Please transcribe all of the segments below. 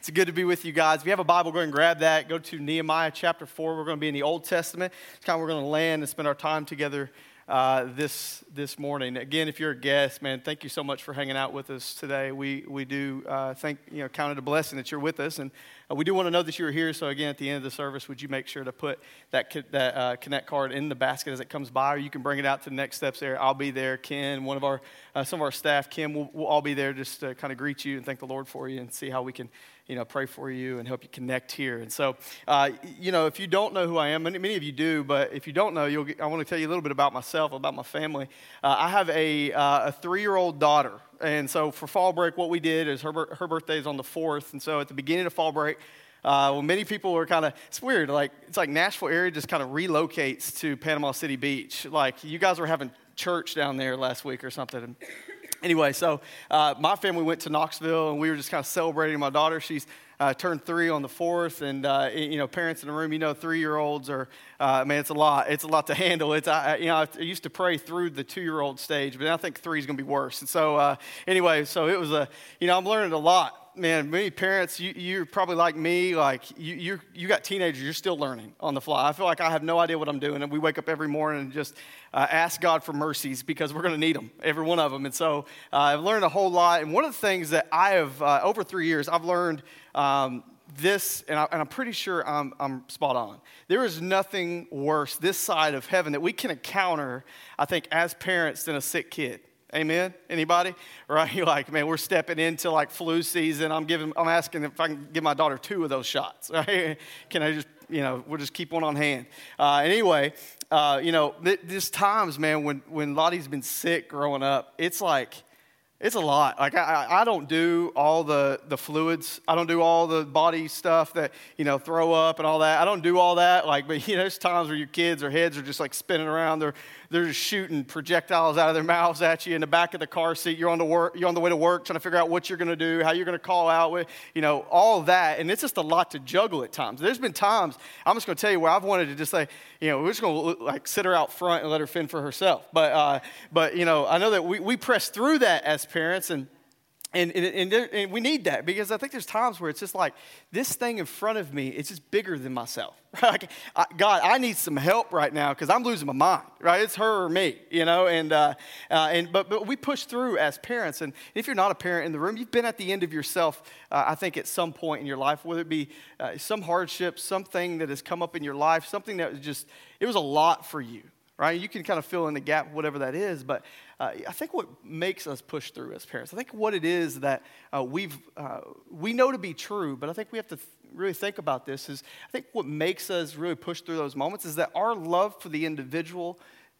It's good to be with you guys. If you have a Bible, go ahead and grab that. Go to Nehemiah chapter 4. We're going to be in the Old Testament. It's kind of where we're going to land and spend our time together this morning. Again, if you're a guest, man, thank you so much for hanging out with us today. We do count it a blessing that you're with us, and we do want to know that you're here. So again, at the end of the service, would you make sure to put that Connect card in the basket as it comes by, or you can bring it out to the next steps there. I'll be there. Ken, one of our some of our staff, Kim, we'll all be there just to kind of greet you and thank the Lord for you and see how we can pray for you and help you connect here. And so, if you don't know who I am, many of you do, but if you don't know, I want to tell you a little bit about myself, about my family. I have a 3-year-old daughter. And so for fall break, what we did is her birthday is on the 4th. And so at the beginning of fall break, many people were it's weird. It's like Nashville area just kind of relocates to Panama City Beach. Like you guys were having church down there last week or something. And anyway, so my family went to Knoxville, and we were just kind of celebrating my daughter. She's turned 3 on the 4th, and parents in the room, 3-year-olds are, man, it's a lot. It's a lot to handle. I used to pray through the 2-year-old stage, but I think 3 is going to be worse. And so so it was I'm learning a lot. Man, many parents, you're probably like me, you got teenagers, you're still learning on the fly. I feel like I have no idea what I'm doing, and we wake up every morning and just ask God for mercies because we're going to need them, every one of them. And so I've learned a whole lot, and one of the things that I have, over 3 years, I've learned this, and I'm pretty sure I'm spot on. There is nothing worse this side of heaven that we can encounter, I think, as parents than a sick kid. Amen? Anybody? Right? You're like, man, we're stepping into flu season. I'm asking if I can give my daughter 2 of those shots. Right? Can I just, we'll just keep one on hand. There's times, man, when Lottie's been sick growing up, it's a lot. I don't do all the fluids. I don't do all the body stuff that, throw up and all that. I don't do all that. But there's times where your kids, their heads are just spinning around. They're just shooting projectiles out of their mouths at you in the back of the car seat. You're on the way to work, trying to figure out what you're going to do, how you're going to call out with, all of that. And it's just a lot to juggle at times. There's been times, I'm just going to tell you where I've wanted to just say, we're just going to sit her out front and let her fend for herself. But I know that we press through that as parents, and we need that, because I think there's times where it's just this thing in front of me, it's just bigger than myself. God, I need some help right now because I'm losing my mind, right? It's her or me, but we push through as parents. And if you're not a parent in the room, you've been at the end of yourself, I think, at some point in your life, whether it be some hardship, something that has come up in your life, something that it was a lot for you. Right? You can kind of fill in the gap, whatever that is. But I think what makes us push through as parents, I think what it is that we know to be true, but I think we have to really think about this is, I think what makes us really push through those moments is that our love for the individual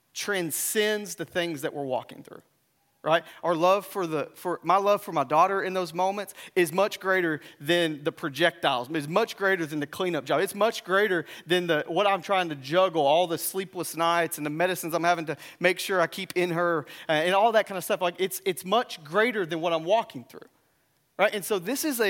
transcends the things that we're walking through. Right? Our love for my love for my daughter in those moments is much greater than the projectiles. It's much greater than the cleanup job. It's much greater than what I'm trying to juggle, all the sleepless nights and the medicines I'm having to make sure I keep in her and all that kind of stuff. It's much greater than what I'm walking through. Right? And so this is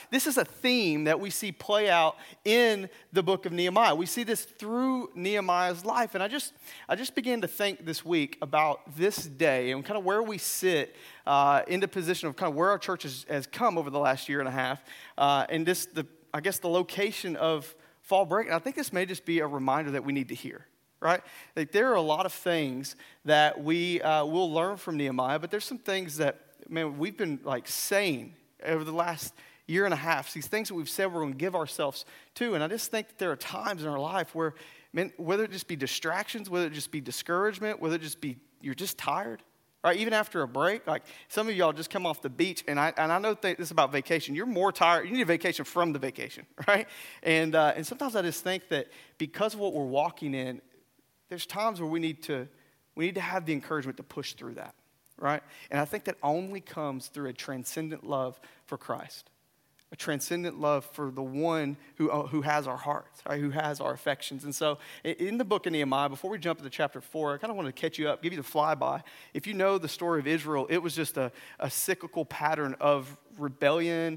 a theme that we see play out in the book of Nehemiah. We see this through Nehemiah's life. And I just began to think this week about this day and kind of where we sit in the position of kind of where our church has come over the last year and a half. And the location of fall break. And I think this may just be a reminder that we need to hear. Right? There are a lot of things that we will learn from Nehemiah, but there's some things that, man, we've been saying over the last year and a half, these things that we've said we're going to give ourselves to. And I just think that there are times in our life where, man, whether it just be distractions, whether it just be discouragement, whether it just be you're just tired, right? Even after a break, some of y'all just come off the beach, and I know this is about vacation. You're more tired. You need a vacation from the vacation, right? And sometimes I just think that because of what we're walking in, there's times where we need to have the encouragement to push through that. Right? And I think that only comes through a transcendent love for Christ, a transcendent love for the one who has our hearts, right? Who has our affections. And so in the book of Nehemiah, before we jump into chapter 4, I kind of want to catch you up, give you the flyby. If you know the story of Israel, it was just a cyclical pattern of rebellion,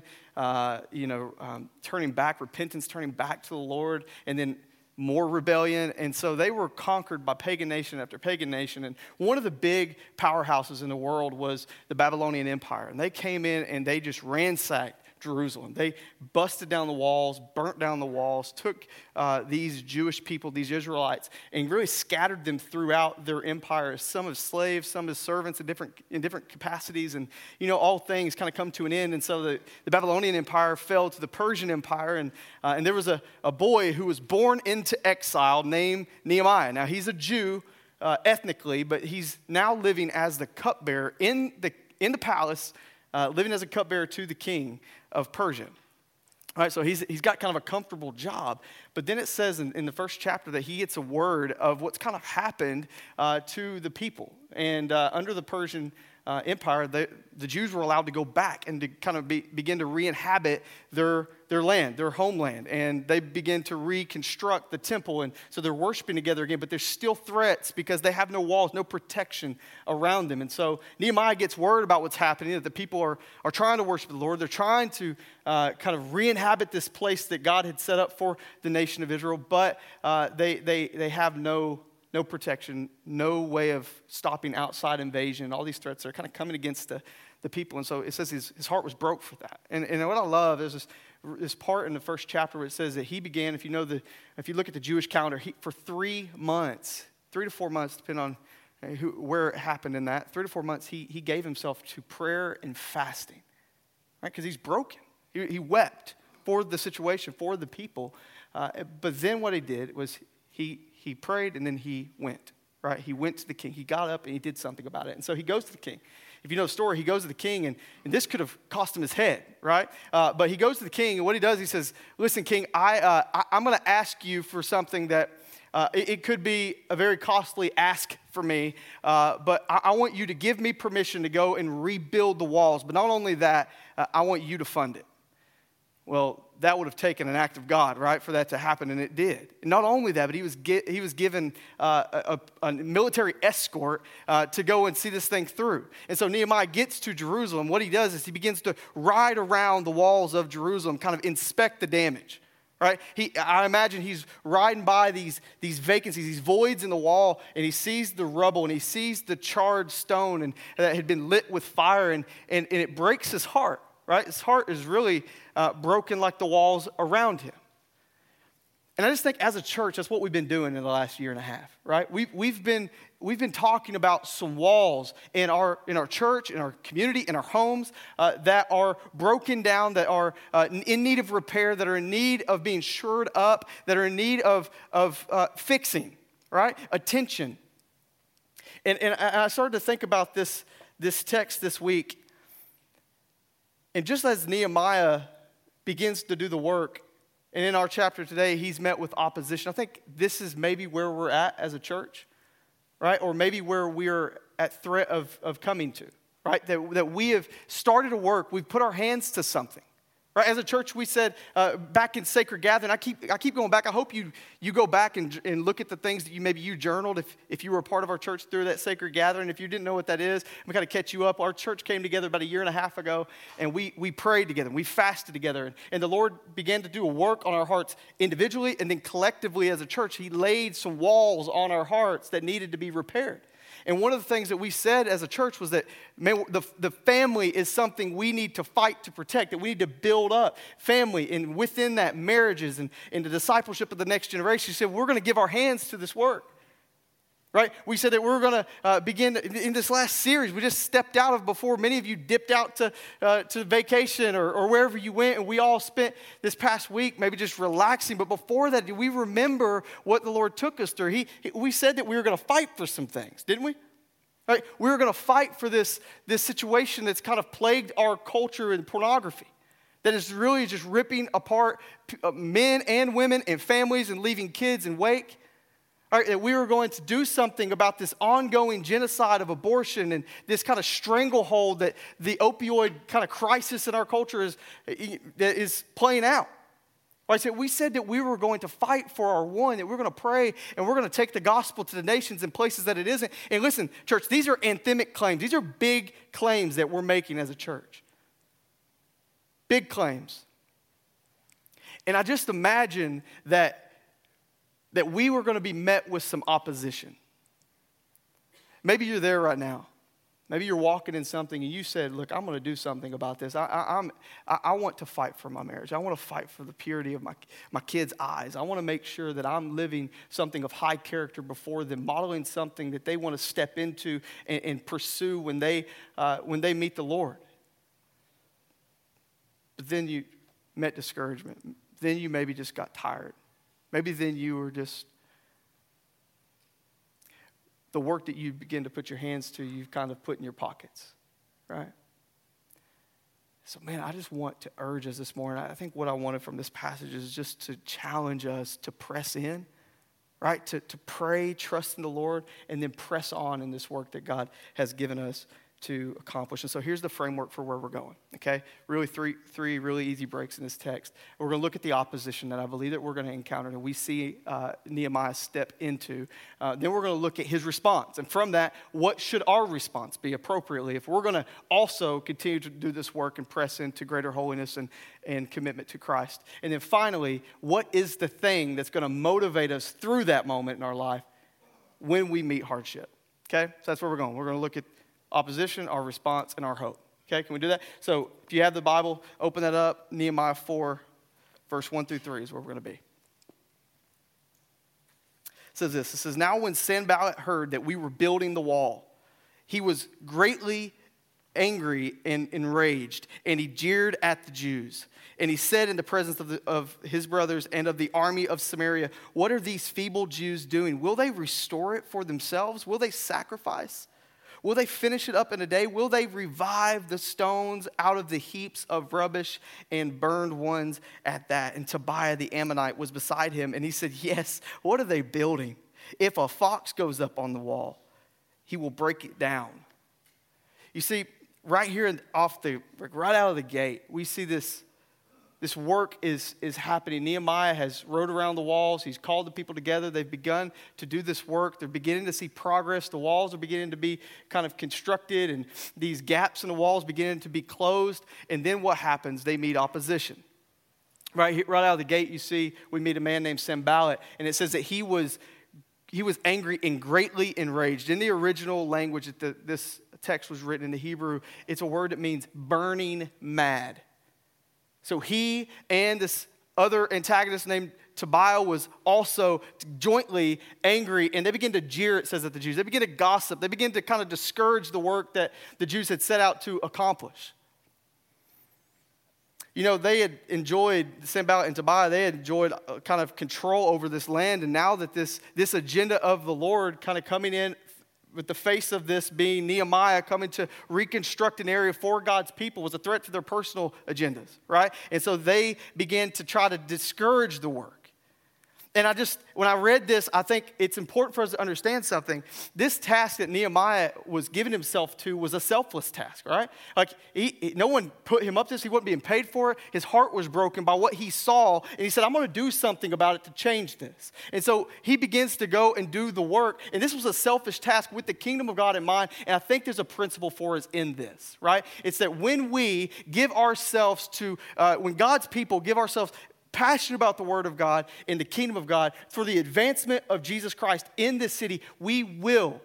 turning back, repentance, turning back to the Lord, and then more rebellion. And so they were conquered by pagan nation after pagan nation. And one of the big powerhouses in the world was the Babylonian Empire. And they came in and they just ransacked Jerusalem. They busted down the walls, burnt down the walls, took these Jewish people, these Israelites, and really scattered them throughout their empire, some as slaves, some as servants in different capacities. And, all things kind of come to an end. And so the Babylonian Empire fell to the Persian Empire. And there was a boy who was born into exile named Nehemiah. Now, he's a Jew ethnically, but he's now living as the cupbearer in the palace, living as a cupbearer to the king of Persia. All right, so he's got kind of a comfortable job. But then it says in the first chapter that he gets a word of what's kind of happened to the people. And under the Persian Empire, the Jews were allowed to go back and to kind of begin to re-inhabit their land, their homeland. And they begin to reconstruct the temple. And so they're worshiping together again. But there's still threats because they have no walls, no protection around them. And so Nehemiah gets word about what's happening, that the people are trying to worship the Lord. They're trying to kind of re-inhabit this place that God had set up for the nation of Israel. But they have no protection, no way of stopping outside invasion. All these threats are kind of coming against the people. And so it says his heart was broke for that. And what I love is this part in the first chapter where it says that he began, if you look at the Jewish calendar, for 3 months, 3 to 4 months, depending on where it happened in that, 3 to 4 months, he gave himself to prayer and fasting, right? Because he's broken. He wept for the situation, for the people. But then what he did was he prayed and then he went, right? He went to the king. He got up and he did something about it. And so he goes to the king. If you know the story, he goes to the king, and this could have cost him his head, right? But he goes to the king, and what he does, he says, listen, king, I'm going to ask you for something that it could be a very costly ask for me, but I want you to give me permission to go and rebuild the walls. But not only that, I want you to fund it. Well, that would have taken an act of God, right, for that to happen, and it did. And not only that, but he was given a military escort to go and see this thing through. And so Nehemiah gets to Jerusalem. What he does is he begins to ride around the walls of Jerusalem, kind of inspect the damage. Right? I imagine he's riding by these vacancies, these voids in the wall, and he sees the rubble, and he sees the charred stone and that had been lit with fire, and it breaks his heart. Right? His heart is really broken like the walls around him. And I just think as a church, that's what we've been doing in the last year and a half, right? We've been talking about some walls in our church, in our community, in our homes that are broken down, that are in need of repair, that are in need of being shored up, that are in need of fixing, right? Attention. And I started to think about this text this week. And just as Nehemiah begins to do the work, and in our chapter today, he's met with opposition, I think this is maybe where we're at as a church, right? Or maybe where we're at threat of coming to, right? That we have started a work, we've put our hands to something. Right? As a church, we said back in Sacred Gathering, I keep going back. I hope you go back and look at the things that you journaled if you were a part of our church through that Sacred Gathering. If you didn't know what that is, I'm going to catch you up. Our church came together about a year and a half ago, and we prayed together. We fasted together, and the Lord began to do a work on our hearts individually, and then collectively as a church, He laid some walls on our hearts that needed to be repaired. And one of the things that we said as a church was that the family is something we need to fight to protect, that we need to build up family, and within that, marriages and the discipleship of the next generation. She said, we're going to give our hands to this work. Right? We said that we were going to begin in this last series we just stepped out of before. Many of you dipped out to vacation or wherever you went, and we all spent this past week maybe just relaxing. But before that, do we remember what the Lord took us through? We said that we were going to fight for some things, didn't we? Right? We were going to fight for this situation that's kind of plagued our culture in pornography, that is really just ripping apart men and women and families and leaving kids in wake. Right, that we were going to do something about this ongoing genocide of abortion and this kind of stranglehold that the opioid kind of crisis in our culture is playing out. Right, so we said that we were going to fight for our one, that we're going to pray and we're going to take the gospel to the nations in places that it isn't. And listen, church, these are anthemic claims. These are big claims that we're making as a church. Big claims. And I just imagine that we were going to be met with some opposition. Maybe you're there right now. Maybe you're walking in something and you said, look, I'm going to do something about this. I want to fight for my marriage. I want to fight for the purity of my kids' eyes. I want to make sure that I'm living something of high character before them, modeling something that they want to step into and pursue when they meet the Lord. But then you met discouragement. Then you maybe just got tired. Maybe then you were just, the work that you begin to put your hands to, you've kind of put in your pockets, right? So, man, I just want to urge us this morning. I think what I wanted from this passage is just to challenge us to press in, right? To pray, trust in the Lord, and then press on in this work that God has given us to accomplish. And so here's the framework for where we're going, okay? Really three really easy breaks in this text. We're going to look at the opposition that I believe that we're going to encounter and we see Nehemiah step into. Then we're going to look at his response. And from that, what should our response be appropriately if we're going to also continue to do this work and press into greater holiness and commitment to Christ. And then finally, what is the thing that's going to motivate us through that moment in our life when we meet hardship, okay? So that's where we're going. We're going to look at opposition, our response, and our hope. Okay, can we do that? So if you have the Bible, open that up. Nehemiah 4, verse 1 through 3 is where we're going to be. It says this. It says, now when Sanballat heard that we were building the wall, he was greatly angry and enraged, and he jeered at the Jews. And he said in the presence of his brothers and of the army of Samaria, what are these feeble Jews doing? Will they restore it for themselves? Will they sacrifice? Will they finish it up in a day? Will they revive the stones out of the heaps of rubbish and burned ones at that? And Tobiah the Ammonite was beside him, and he said, yes, what are they building? If a fox goes up on the wall, he will break it down. You see, right here right out of the gate, we see this work is happening. Nehemiah has rode around the walls. He's called the people together. They've begun to do this work. They're beginning to see progress. The walls are beginning to be kind of constructed, and these gaps in the walls beginning to be closed. And then what happens? They meet opposition. Right out of the gate, you see, we meet a man named Sanballat, and it says that he was angry and greatly enraged. In the original language that this text was written in the Hebrew, it's a word that means burning mad. So he and this other antagonist named Tobiah was also jointly angry, and they begin to jeer, it says, at the Jews. They begin to gossip. They begin to kind of discourage the work that the Jews had set out to accomplish. You know, they had enjoyed, Sanballat and Tobiah, they had enjoyed kind of control over this land, and now that this agenda of the Lord kind of coming in with the face of this being Nehemiah coming to reconstruct an area for God's people was a threat to their personal agendas, right? And so they began to try to discourage the work. And when I read this, I think it's important for us to understand something. This task that Nehemiah was giving himself to was a selfless task, right? Like, no one put him up to this. He wasn't being paid for it. His heart was broken by what he saw. And he said, I'm going to do something about it to change this. And so he begins to go and do the work. And this was a selfish task with the kingdom of God in mind. And I think there's a principle for us in this, right? It's that when we give ourselves to, when God's people give ourselves passionate about the word of God in the kingdom of God for the advancement of Jesus Christ in this city, we will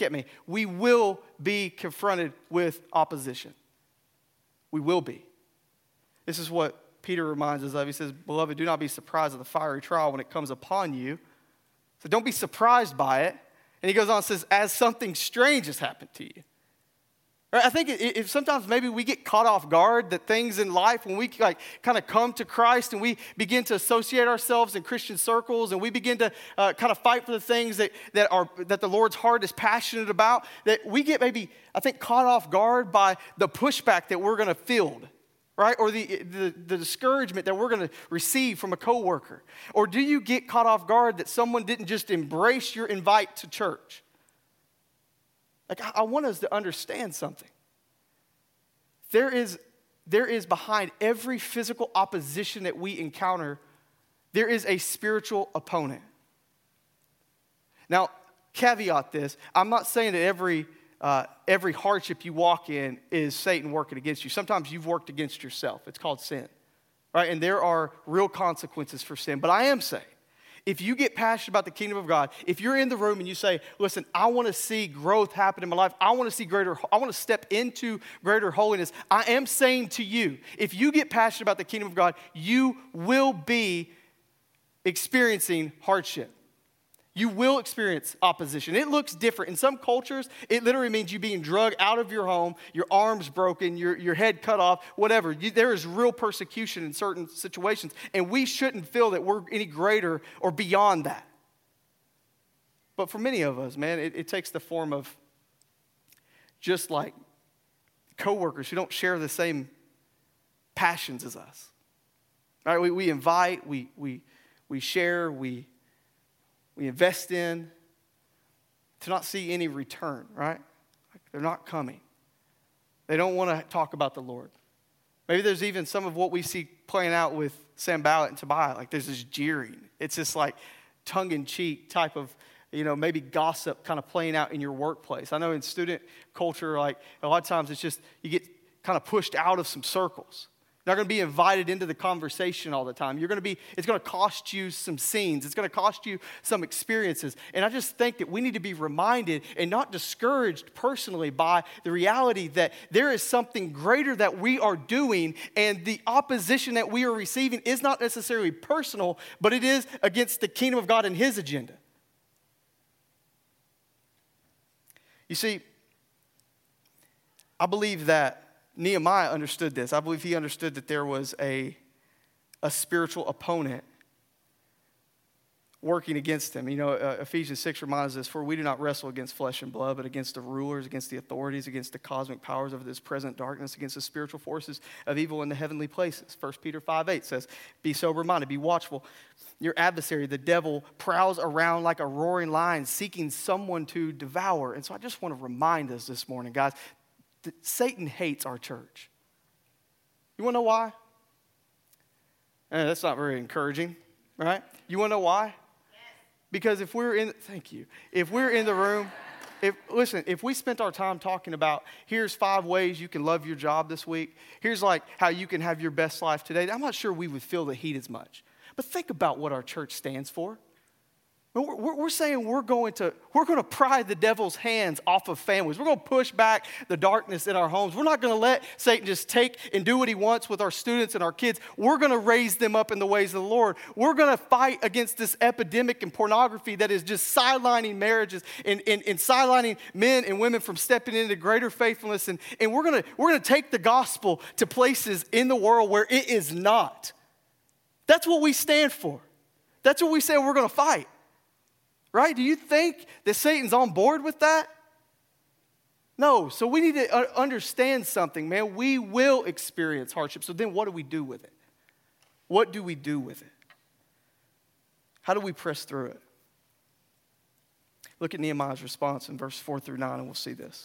be confronted with opposition. We will be. This is what Peter reminds us of. He says, beloved, do not be surprised at the fiery trial when it comes upon you. So don't be surprised by it. And he goes on and says, as something strange has happened to you. I think if sometimes maybe we get caught off guard that things in life, when we kind of come to Christ and we begin to associate ourselves in Christian circles and we begin to kind of fight for the things that the Lord's heart is passionate about, that we get maybe, I think, caught off guard by the pushback that we're going to field, right? Or the discouragement that we're going to receive from a coworker. Or do you get caught off guard that someone didn't just embrace your invite to church? Like, I want us to understand something. There is behind every physical opposition that we encounter, there is a spiritual opponent. Now, caveat this, I'm not saying that every hardship you walk in is Satan working against you. Sometimes you've worked against yourself. It's called sin, right? And there are real consequences for sin. But I am saying, If you get passionate about the kingdom of God, if you're in the room and you say, listen, I want to see growth happen in my life. I want to step into greater holiness. I am saying to you, if you get passionate about the kingdom of God, you will be experiencing hardship. You will experience opposition. It looks different. In some cultures, it literally means you being drugged out of your home, your arms broken, your head cut off, whatever. There is real persecution in certain situations, and we shouldn't feel that we're any greater or beyond that. But for many of us, man, it takes the form of just like coworkers who don't share the same passions as us. All right, we invite, we share, we invest in, to not see any return, right? Like they're not coming. They don't want to talk about the Lord. Maybe there's even some of what we see playing out with Sanballat and Tobiah. Like there's this jeering. It's this like tongue-in-cheek type of, maybe gossip kind of playing out in your workplace. I know in student culture, like a lot of times it's just, you get kind of pushed out of some circles. You're not going to be invited into the conversation all the time. It's going to cost you some scenes. It's going to cost you some experiences. And I just think that we need to be reminded and not discouraged personally by the reality that there is something greater that we are doing, and the opposition that we are receiving is not necessarily personal, but it is against the kingdom of God and His agenda. You see, I believe that Nehemiah understood this. I believe he understood that there was a spiritual opponent working against him. Ephesians 6 reminds us, for we do not wrestle against flesh and blood, but against the rulers, against the authorities, against the cosmic powers of this present darkness, against the spiritual forces of evil in the heavenly places. 1 Peter 5:8 says, be sober-minded, be watchful. Your adversary, the devil, prowls around like a roaring lion, seeking someone to devour. And so I just want to remind us this morning, guys, that Satan hates our church. You want to know why? That's not very encouraging, right? You want to know why? Yes. Because if we're in the room, if we spent our time talking about, here's 5 ways you can love your job this week, here's like how you can have your best life today, I'm not sure we would feel the heat as much. But think about what our church stands for. We're saying we're going to pry the devil's hands off of families. We're going to push back the darkness in our homes. We're not going to let Satan just take and do what he wants with our students and our kids. We're going to raise them up in the ways of the Lord. We're going to fight against this epidemic in pornography that is just sidelining marriages and sidelining men and women from stepping into greater faithfulness. And we're going to take the gospel to places in the world where it is not. That's what we stand for. That's what we say we're going to fight. Right? Do you think that Satan's on board with that? No. So we need to understand something, man. We will experience hardship. So then what do we do with it? What do we do with it? How do we press through it? Look at Nehemiah's response in verse 4 through 9, and we'll see this.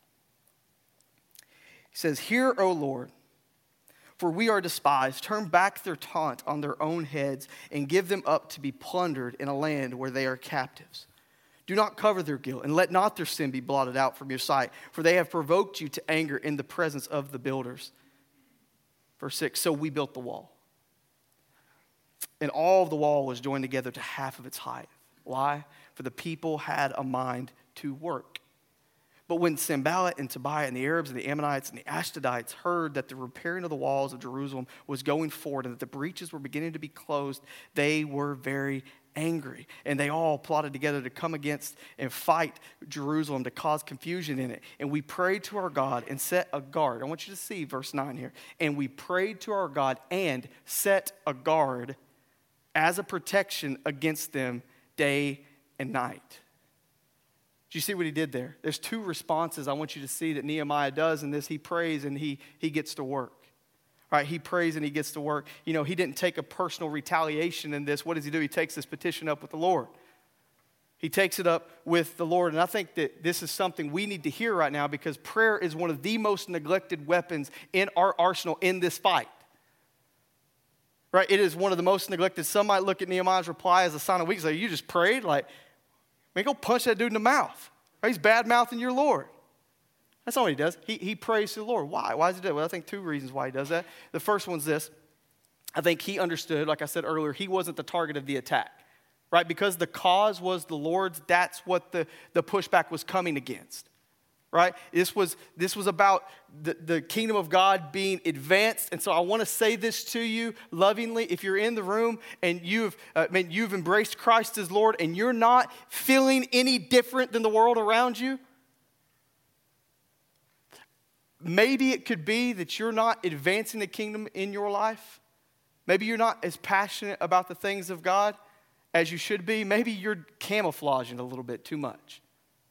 He says, hear, O Lord, for we are despised. Turn back their taunt on their own heads and give them up to be plundered in a land where they are captives. Do not cover their guilt, and let not their sin be blotted out from your sight, for they have provoked you to anger in the presence of the builders. Verse 6, so we built the wall. And all of the wall was joined together to half of its height. Why? For the people had a mind to work. But when Sanballat and Tobiah and the Arabs and the Ammonites and the Ashdodites heard that the repairing of the walls of Jerusalem was going forward and that the breaches were beginning to be closed, they were very angry. And they all plotted together to come against and fight Jerusalem, to cause confusion in it. And we prayed to our God and set a guard. I want you to see verse 9 here. And we prayed to our God and set a guard as a protection against them day and night. Do you see what he did there? There's 2 responses I want you to see that Nehemiah does in this. He prays and he gets to work. All right, he prays and he gets to work. He didn't take a personal retaliation in this. What does he do? He takes this petition up with the Lord. He takes it up with the Lord. And I think that this is something we need to hear right now, because prayer is one of the most neglected weapons in our arsenal in this fight. Right? It is one of the most neglected. Some might look at Nehemiah's reply as a sign of weakness. Like, you just prayed? Like, man, go punch that dude in the mouth. Right? He's bad-mouthing your Lord. That's not what he does. He prays to the Lord. Why? Why does he do that? Well, I think 2 reasons why he does that. The first one's this. I think he understood, like I said earlier, he wasn't the target of the attack. right? Because the cause was the Lord's, that's what the pushback was coming against, right? This was about the kingdom of God being advanced. And so I want to say this to you lovingly. If you're in the room and you've embraced Christ as Lord and you're not feeling any different than the world around you, maybe it could be that you're not advancing the kingdom in your life. Maybe you're not as passionate about the things of God as you should be. Maybe you're camouflaging a little bit too much.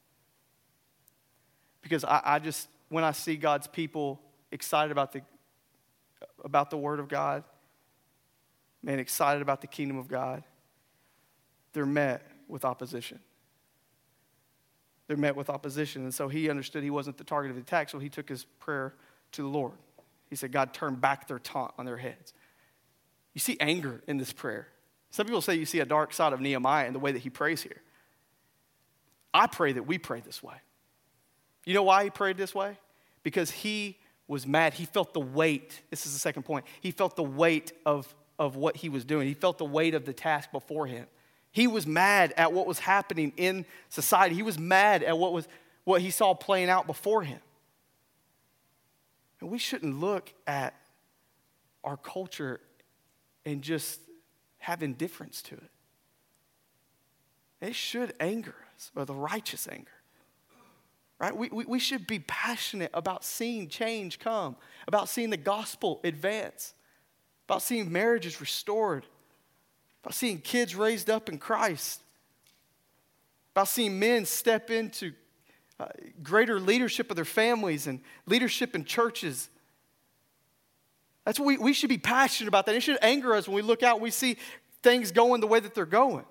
Because I just, when I see God's people excited about the Word of God, man, excited about the kingdom of God, they're met with opposition. They're met with opposition. And so he understood he wasn't the target of the attack, so he took his prayer to the Lord. He said, God, turn back their taunt on their heads. You see anger in this prayer. Some people say you see a dark side of Nehemiah in the way that he prays here. I pray that we pray this way. You know why he prayed this way? Because he was mad. He felt the weight. This is the second point. He felt the weight of what he was doing. He felt the weight of the task before him. He was mad at what was happening in society. He was mad at what he saw playing out before him. And we shouldn't look at our culture and just have indifference to it. It should anger us, or the righteous anger. Right? We should be passionate about seeing change come, about seeing the gospel advance, about seeing marriages restored, about seeing kids raised up in Christ, about seeing men step into greater leadership of their families and leadership in churches. That's what we should be passionate about that. It should anger us when we look out and we see things going the way that they're going.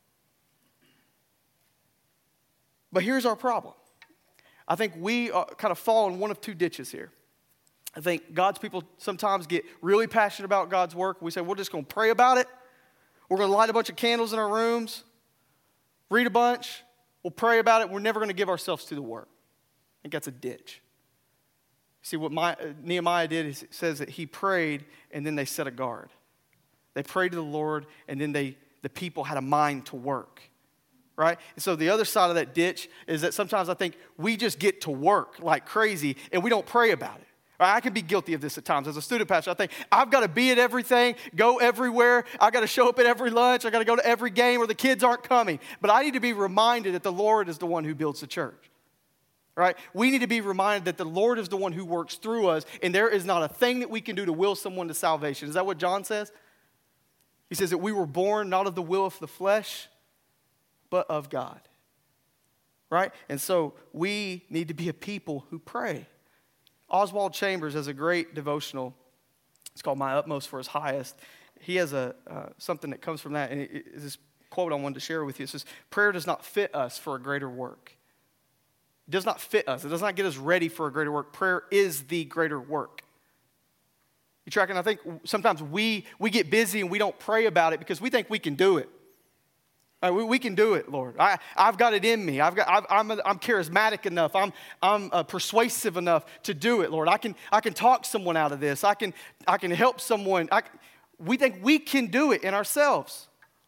But here's our problem. I think we kind of fall in one of two ditches here. I think God's people sometimes get really passionate about God's work. We say, we're just going to pray about it. We're going to light a bunch of candles in our rooms, read a bunch, we'll pray about it. We're never going to give ourselves to the work. I think that's a ditch. See, what Nehemiah did is it says that he prayed and then they set a guard. They prayed to the Lord and then the people had a mind to work. Right? And so the other side of that ditch is that sometimes I think we just get to work like crazy and we don't pray about it. Right? I can be guilty of this at times. As a student pastor, I think I've got to be at everything, go everywhere. I got to show up at every lunch. I got to go to every game or the kids aren't coming. But I need to be reminded that the Lord is the one who builds the church. Right? We need to be reminded that the Lord is the one who works through us and there is not a thing that we can do to will someone to salvation. Is that what John says? He says that we were born not of the will of the flesh, but of God, right? And so we need to be a people who pray. Oswald Chambers has a great devotional. It's called My Utmost for His Highest. He has something that comes from that, and this quote I wanted to share with you. It says, prayer does not fit us for a greater work. It does not fit us. It does not get us ready for a greater work. Prayer is the greater work. You tracking? I think sometimes we get busy and we don't pray about it because we think we can do it. We can do it, Lord. I've got it in me. I'm charismatic enough. I'm persuasive enough to do it, Lord. I can talk someone out of this. I can help someone. We think we can do it in ourselves.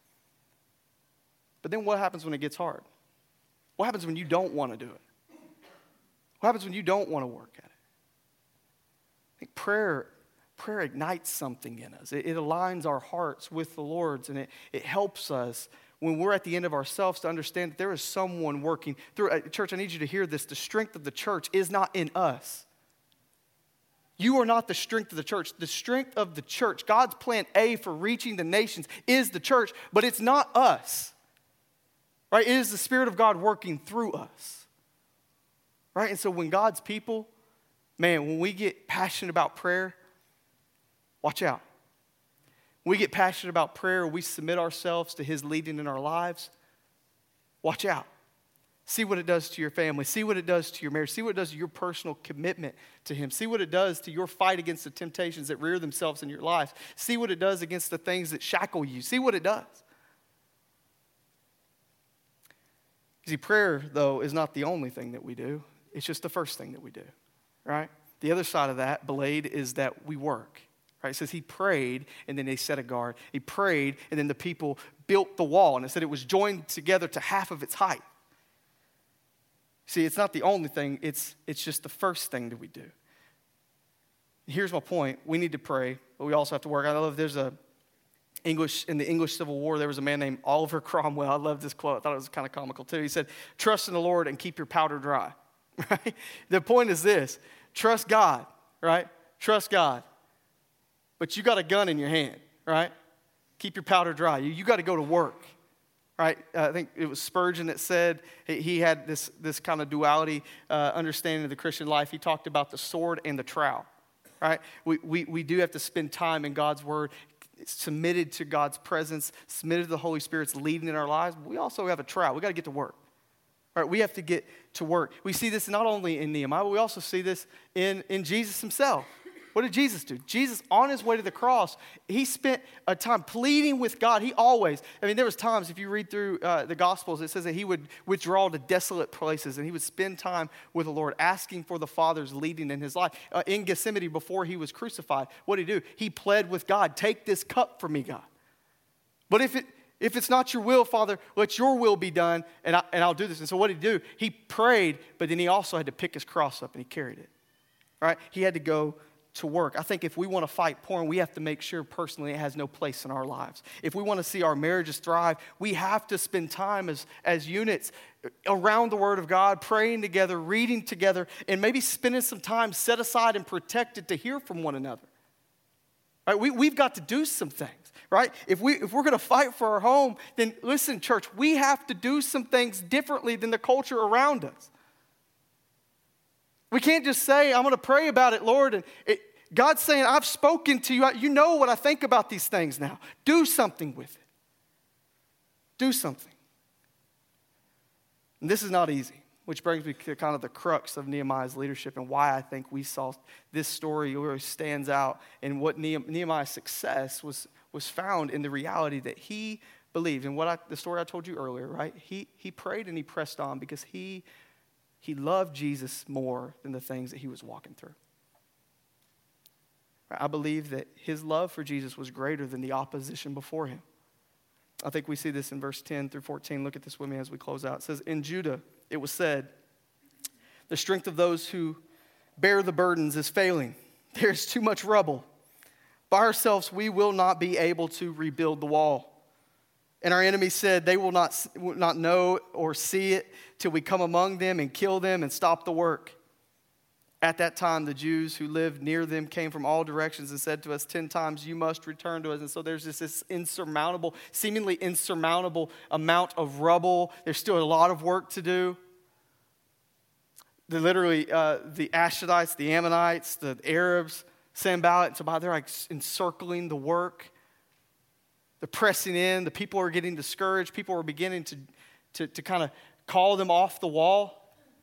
But then what happens when it gets hard? What happens when you don't want to do it? What happens when you don't want to work at it? I think prayer ignites something in us. It aligns our hearts with the Lord's, and it helps us when we're at the end of ourselves to understand that there is someone working through. Church, I need you to hear this. The strength of the church is not in us. You are not the strength of the church. The strength of the church, God's plan A for reaching the nations is the church, but it's not us. Right? It is the Spirit of God working through us. Right? And so when God's people, man, when we get passionate about prayer, watch out. When we get passionate about prayer, we submit ourselves to His leading in our lives. Watch out. See what it does to your family. See what it does to your marriage. See what it does to your personal commitment to Him. See what it does to your fight against the temptations that rear themselves in your life. See what it does against the things that shackle you. See what it does. See, prayer, though, is not the only thing that we do. It's just the first thing that we do, right? The other side of that blade is that we work. Right? It says he prayed, and then they set a guard. He prayed, and then the people built the wall. And it said it was joined together to half of its height. See, it's not the only thing. It's just the first thing that we do. Here's my point. We need to pray, but we also have to work. I love in the English Civil War, there was a man named Oliver Cromwell. I love this quote. I thought it was kind of comical too. He said, trust in the Lord and keep your powder dry. Right? The point is this. Trust God, right? Trust God. But you got a gun in your hand, right? Keep your powder dry. You got to go to work, right? I think it was Spurgeon that said he had this kind of duality understanding of the Christian life. He talked about the sword and the trowel, right? We do have to spend time in God's word, submitted to God's presence, submitted to the Holy Spirit's leading in our lives. But we also have a trowel. We got to get to work. Right, we have to get to work. We see this not only in Nehemiah, but we also see this in Jesus himself. What did Jesus do? Jesus, on his way to the cross, he spent a time pleading with God. There was times, if you read through the Gospels, it says that he would withdraw to desolate places, and he would spend time with the Lord, asking for the Father's leading in his life. In Gethsemane, before he was crucified, what did he do? He pled with God, take this cup from me, God. But if it's not your will, Father, let your will be done, and I'll do this. And so what did he do? He prayed, but then he also had to pick his cross up, and he carried it. Right? He had to go to work. I think if we want to fight porn, we have to make sure personally it has no place in our lives. If we want to see our marriages thrive, we have to spend time as units around the Word of God, praying together, reading together, and maybe spending some time set aside and protected to hear from one another. Right? We've got to do some things. Right? If we're going to fight for our home, then listen, church, we have to do some things differently than the culture around us. We can't just say, I'm going to pray about it, Lord. And God's saying, I've spoken to you. You know what I think about these things now. Do something with it. Do something. And this is not easy, which brings me to kind of the crux of Nehemiah's leadership and why I think we saw this story really stands out, and what Nehemiah's success was found in the reality that he believed. And the story I told you earlier, right? He prayed and he pressed on because he loved Jesus more than the things that he was walking through. I believe that his love for Jesus was greater than the opposition before him. I think we see this in verse 10 through 14. Look at this with me as we close out. It says, in Judah, it was said, the strength of those who bear the burdens is failing. There's too much rubble. By ourselves, we will not be able to rebuild the wall. And our enemies said they will not know or see it till we come among them and kill them and stop the work. At that time, the Jews who lived near them came from all directions and said to us 10 times, you must return to us. And so there's this seemingly insurmountable amount of rubble. There's still a lot of work to do. The Ashdodites, the Ammonites, the Arabs, Sanballat and Tobiah, they're like encircling the work. They're pressing in. The people are getting discouraged. People are beginning to kind of call them off the wall.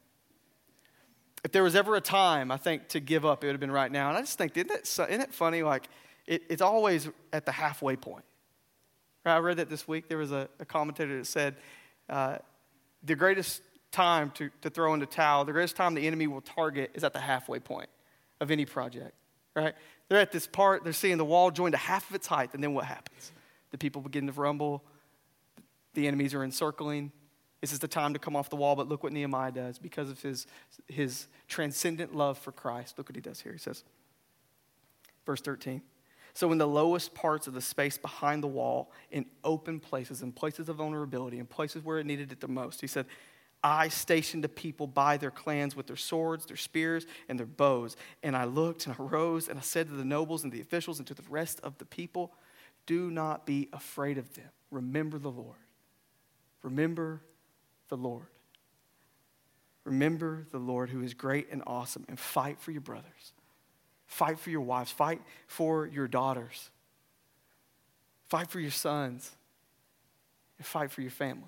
If there was ever a time, I think, to give up, it would have been right now. And I just think, isn't it funny? Like, it's always at the halfway point. Right? I read that this week. There was a commentator that said, the greatest time to throw in the towel, the greatest time the enemy will target is at the halfway point of any project. Right? They're at this part, they're seeing the wall joined to half of its height, and then what happens? The people begin to rumble. The enemies are encircling. This is the time to come off the wall, but look what Nehemiah does. Because of his transcendent love for Christ, look what he does here. He says, verse 13, so in the lowest parts of the space behind the wall, in open places, in places of vulnerability, in places where it needed it the most, he said, I stationed the people by their clans with their swords, their spears, and their bows. And I looked and I rose and I said to the nobles and the officials and to the rest of the people, do not be afraid of them. Remember the Lord. Remember the Lord. Remember the Lord who is great and awesome, and fight for your brothers. Fight for your wives. Fight for your daughters. Fight for your sons. And fight for your family.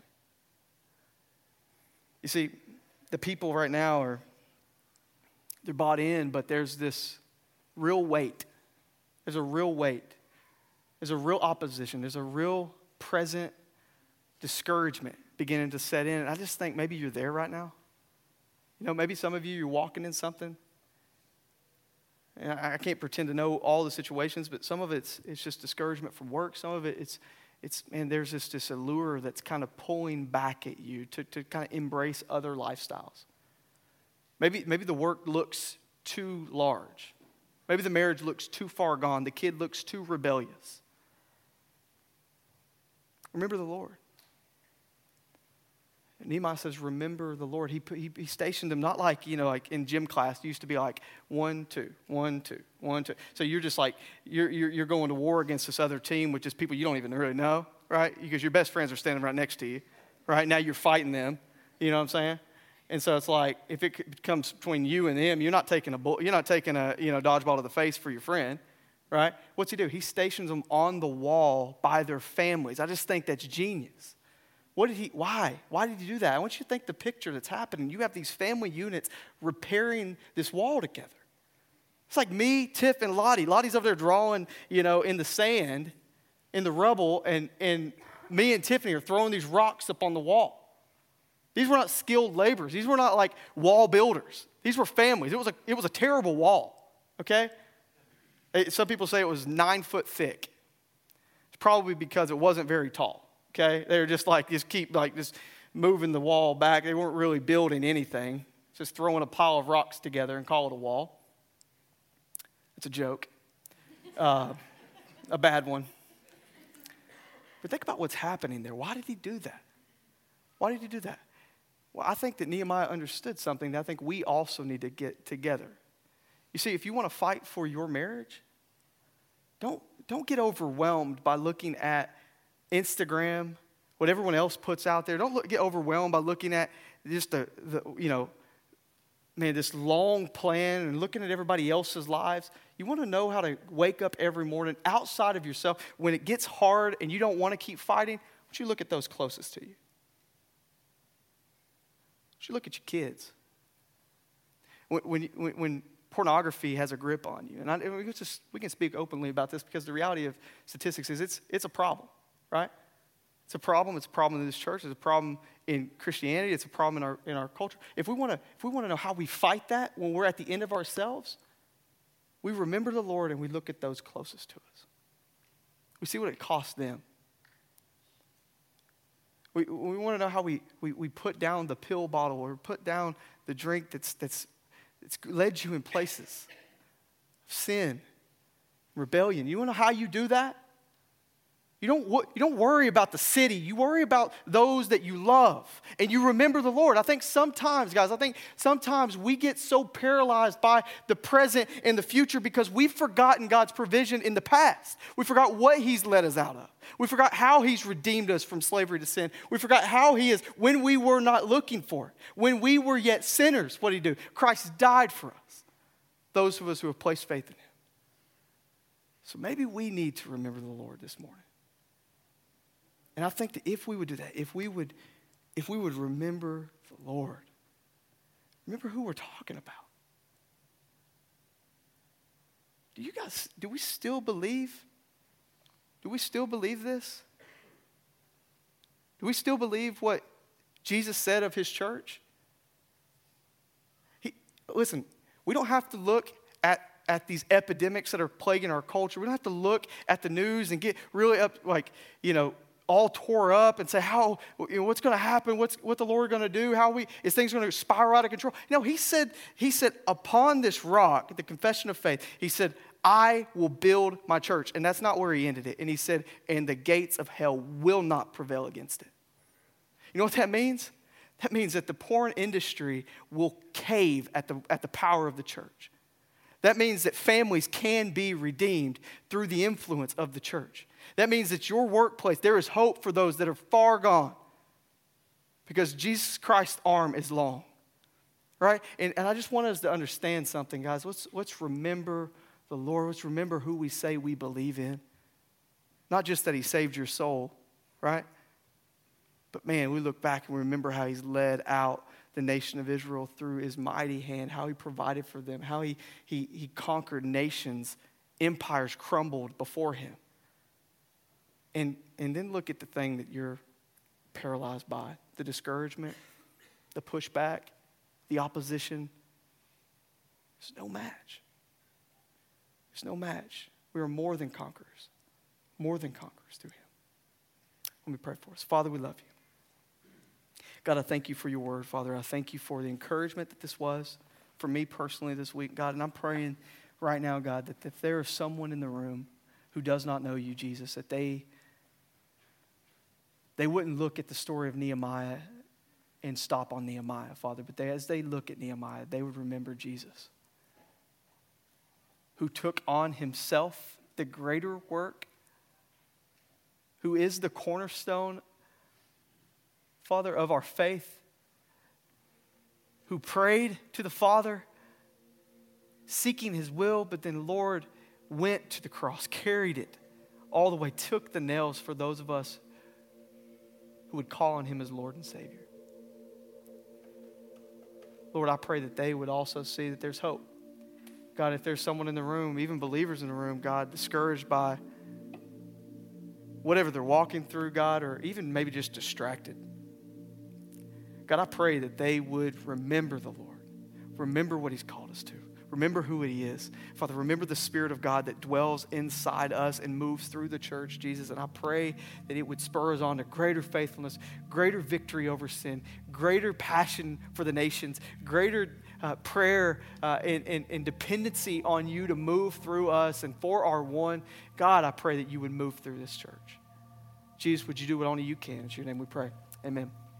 You see, the people right now they're bought in, but there's this real weight. There's a real weight. There's a real opposition. There's a real present discouragement beginning to set in. And I just think maybe you're there right now. You know, maybe some of you're walking in something. And I can't pretend to know all the situations, but some of it's just discouragement from work. Some of it's man, there's this allure that's kind of pulling back at you to kind of embrace other lifestyles. Maybe the work looks too large. Maybe the marriage looks too far gone. The kid looks too rebellious. Remember the Lord. And Nehemiah says, remember the Lord. He stationed them not like, like in gym class, it used to be like 1, 2, 1, 2, 1, 2. So you're just like, you're going to war against this other team, which is people you don't even really know, right? Because your best friends are standing right next to you, right? Now you're fighting them, you know what I'm saying? And so it's like, if it comes between you and them, you're not taking a dodgeball to the face for your friend, right? What's he do? He stations them on the wall by their families. I just think that's genius. Why? Why did he do that? I want you to think the picture that's happening. You have these family units repairing this wall together. It's like me, Tiff, and Lottie. Lottie's over there drawing, in the sand, in the rubble, and me and Tiffany are throwing these rocks up on the wall. These were not skilled laborers. These were not like wall builders. These were families. It was a terrible wall, okay? Some people say it was 9 foot thick. It's probably because it wasn't very tall. Okay, they were just moving the wall back. They weren't really building anything, just throwing a pile of rocks together and call it a wall. It's a joke, a bad one. But think about what's happening there. Why did he do that? Why did he do that? Well, I think that Nehemiah understood something that I think we also need to get together. You see, if you want to fight for your marriage, don't get overwhelmed by looking at Instagram, what everyone else puts out there. Don't get overwhelmed by looking at just this long plan and looking at everybody else's lives. You want to know how to wake up every morning outside of yourself. When it gets hard and you don't want to keep fighting, why don't you look at those closest to you? Why don't you look at your kids? When pornography has a grip on you, and we can speak openly about this because the reality of statistics is it's a problem. Right? It's a problem. It's a problem in this church. It's a problem in Christianity. It's a problem in our culture. If we want to know how we fight that when we're at the end of ourselves, we remember the Lord and we look at those closest to us. We see what it costs them. We want to know how we put down the pill bottle or put down the drink that's led you in places of sin, rebellion. You want to know how you do that? You don't worry about the city. You worry about those that you love. And you remember the Lord. I think sometimes, guys, we get so paralyzed by the present and the future because we've forgotten God's provision in the past. We forgot what he's led us out of. We forgot how he's redeemed us from slavery to sin. We forgot how he is, when we were not looking for it, when we were yet sinners, what did he do? Christ died for us, those of us who have placed faith in him. So maybe we need to remember the Lord this morning. And I think that if we would do that, if we would remember the Lord, remember who we're talking about. Do we still believe? Do we still believe this? Do we still believe what Jesus said of his church? Listen, we don't have to look at these epidemics that are plaguing our culture. We don't have to look at the news and get really up, all tore up and say, what's going to happen? What's the Lord going to do? Is things going to spiral out of control? He said, upon this rock, the confession of faith, he said, I will build my church. And that's not where he ended it. And he said, and the gates of hell will not prevail against it. You know what that means? That means that the porn industry will cave at the power of the church. That means that families can be redeemed through the influence of the church. That means that your workplace, there is hope for those that are far gone because Jesus Christ's arm is long, right? And I just want us to understand something, guys. Let's remember the Lord. Let's remember who we say we believe in. Not just that he saved your soul, right? But man, we look back and remember how he's led out the nation of Israel through his mighty hand, how he provided for them, how he conquered nations, empires crumbled before him. And then look at the thing that you're paralyzed by, the discouragement, the pushback, the opposition. There's no match. There's no match. We are more than conquerors through him. Let me pray for us. Father, we love you. God, I thank you for your word, Father. I thank you for the encouragement that this was for me personally this week, God. And I'm praying right now, God, that if there is someone in the room who does not know you, Jesus, that they wouldn't look at the story of Nehemiah and stop on Nehemiah, Father, but as they look at Nehemiah, they would remember Jesus, who took on himself the greater work, who is the cornerstone, Father, of our faith, who prayed to the Father, seeking his will, but then, Lord, went to the cross, carried it all the way, took the nails for those of us who would call on him as Lord and Savior. Lord, I pray that they would also see that there's hope. God, if there's someone in the room, even believers in the room, God, discouraged by whatever they're walking through, God, or even maybe just distracted, God, I pray that they would remember the Lord, remember what he's called us to, remember who he is. Father, remember the Spirit of God that dwells inside us and moves through the church, Jesus. And I pray that it would spur us on to greater faithfulness, greater victory over sin, greater passion for the nations, greater prayer and dependency on you to move through us and for our one. God, I pray that you would move through this church. Jesus, would you do what only you can? In your name we pray. Amen.